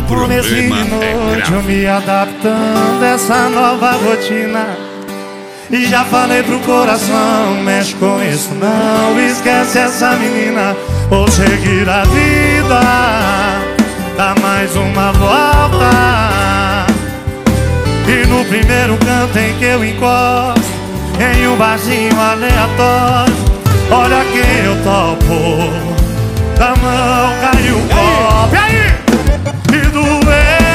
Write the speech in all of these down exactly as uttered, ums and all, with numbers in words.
um comecinho de noite, eu me adaptando a essa nova rotina. E já falei pro coração, mexe com isso não, esquece essa menina, vou seguir a vida, dá mais uma volta. E no primeiro canto em que eu encosto, em um barzinho aleatório, olha quem eu topo, da mão caiu o copo. E aí? E doeu,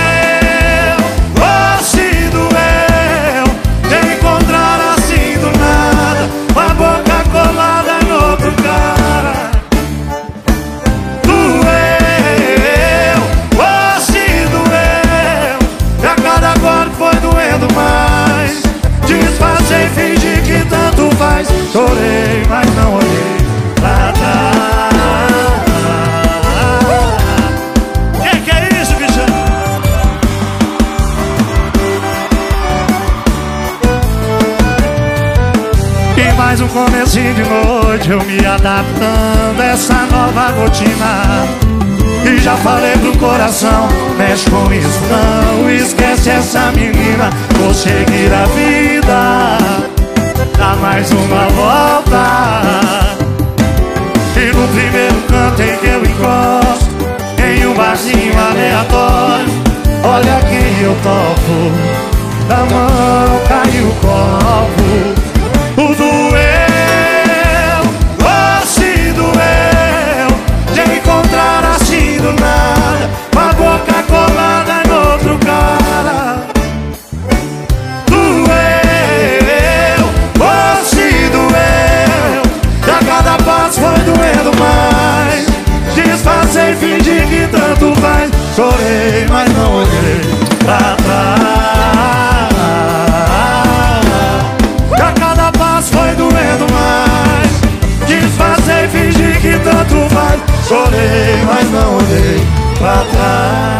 oh se doeu, de encontrar assim do nada, com a boca colada no outro cara. Doeu, oh se doeu, e a cada golpe foi doendo mais. Disfarcei, fingi que tanto faz, chorei, mas não olhei pra trás. Mais um comecinho de noite, eu me adaptando a essa nova rotina. E já falei pro coração, mexe com isso não, esquece essa menina, vou seguir a vida, dá mais uma volta. E no primeiro canto em que eu encosto, em um barzinho aleatório, olha quem eu topo, da mão caiu o copo. O doeu, oh se doeu, de encontrar assim do nada, com a boca colada no outro cara. Doeu, oh se doeu, e a cada passo foi doendo mais. Disfarcei, fingi que tanto faz, chorei, mas não olhei pra trás. Foi doendo mais, disfarcei, fingi que tanto faz, chorei, mas não olhei pra trás.